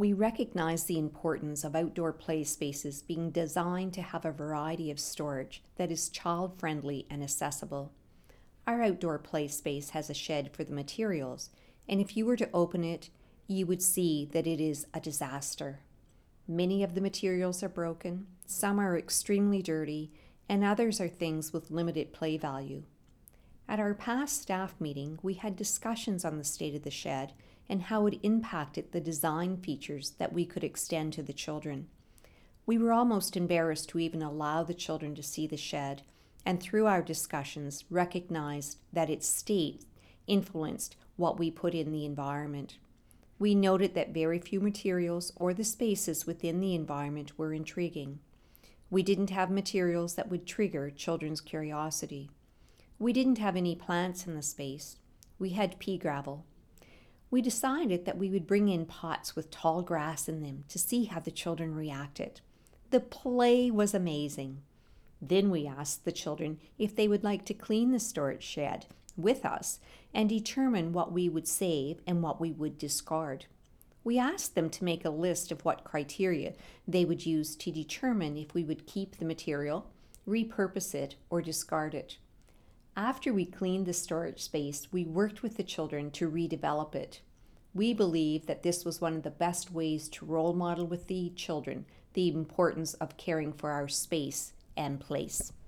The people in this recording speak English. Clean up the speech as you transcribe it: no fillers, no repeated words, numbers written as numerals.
We recognize the importance of outdoor play spaces being designed to have a variety of storage that is child-friendly and accessible. Our outdoor play space has a shed for the materials, and if you were to open it, you would see that it is a disaster. Many of the materials are broken, some are extremely dirty, and others are things with limited play value. At our past staff meeting, we had discussions on the state of the shed and how it impacted the design features that we could extend to the children. We were almost embarrassed to even allow the children to see the shed, and through our discussions recognized that its state influenced what we put in the environment. We noted that very few materials or the spaces within the environment were intriguing. We didn't have materials that would trigger children's curiosity. We didn't have any plants in the space. We had pea gravel. We decided that we would bring in pots with tall grass in them to see how the children reacted. The play was amazing. Then we asked the children if they would like to clean the storage shed with us and determine what we would save and what we would discard. We asked them to make a list of what criteria they would use to determine if we would keep the material, repurpose it, or discard it. After we cleaned the storage space, we worked with the children to redevelop it. We believe that this was one of the best ways to role model with the children the importance of caring for our space and place.